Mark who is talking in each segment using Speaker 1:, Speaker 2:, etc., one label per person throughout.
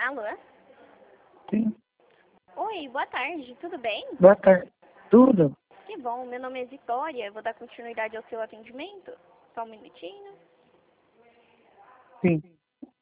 Speaker 1: Alô?
Speaker 2: Sim.
Speaker 1: Oi, boa tarde, tudo bem?
Speaker 2: Boa tarde. Tudo?
Speaker 1: Que bom, meu nome é Vitória, vou dar continuidade ao seu atendimento. Só um minutinho.
Speaker 2: Sim.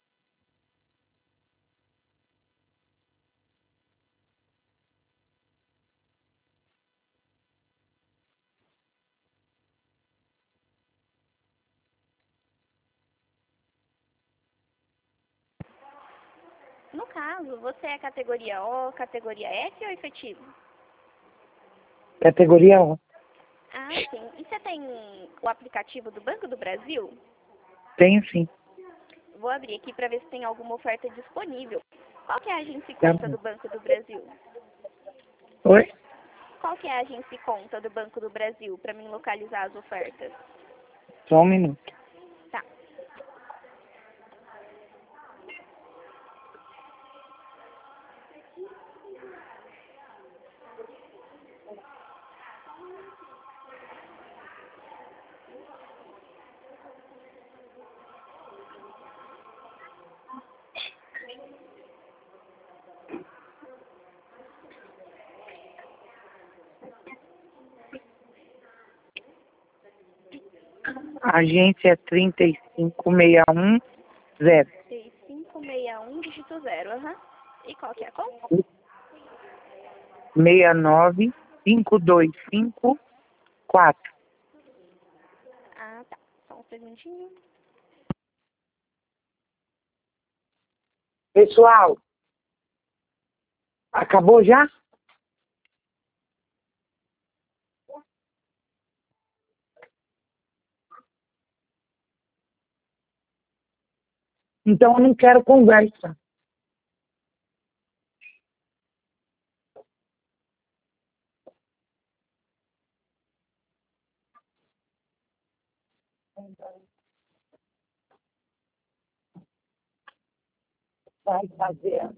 Speaker 1: No caso, você é categoria O, categoria F ou efetivo?
Speaker 2: Categoria 1.
Speaker 1: Ah, sim. E você tem o aplicativo do Banco do Brasil?
Speaker 2: Tenho sim.
Speaker 1: Vou abrir aqui para ver se tem alguma oferta disponível. Qual que é a agência e
Speaker 2: Tá
Speaker 1: conta
Speaker 2: bom.
Speaker 1: do Banco do Brasil?
Speaker 2: Oi?
Speaker 1: Qual que é a agência e conta do Banco do Brasil para mim localizar as ofertas?
Speaker 2: Só um minuto.
Speaker 1: Tá.
Speaker 2: A agência é 35610.
Speaker 1: 3561 dígito 0, aham. E qual que é a conta?
Speaker 2: 695254.
Speaker 1: Ah, tá. Só um segundinho.
Speaker 2: Pessoal, acabou já? Então eu não quero conversa. Vai fazer.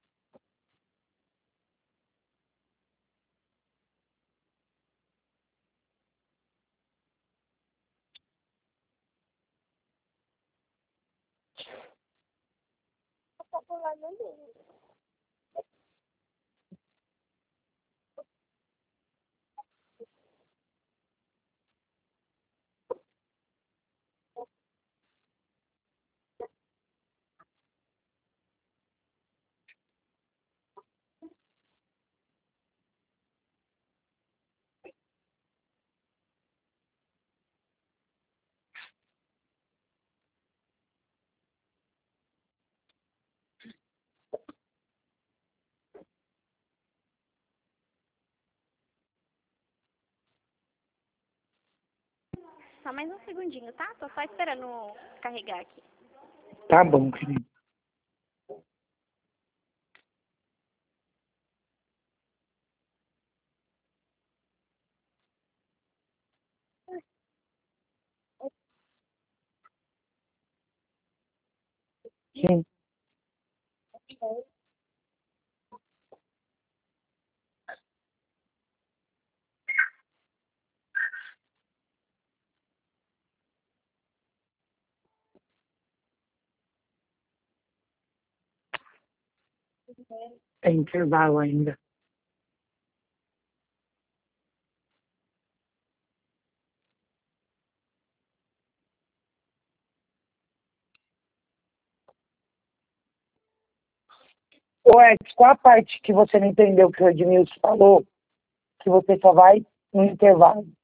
Speaker 1: Só mais um segundinho, tá? Tô só esperando carregar aqui.
Speaker 2: Tá bom, querido. Sim. É intervalo ainda. Ô, Ed, qual a parte que você não entendeu que o Edmilson falou? Que você só vai no intervalo.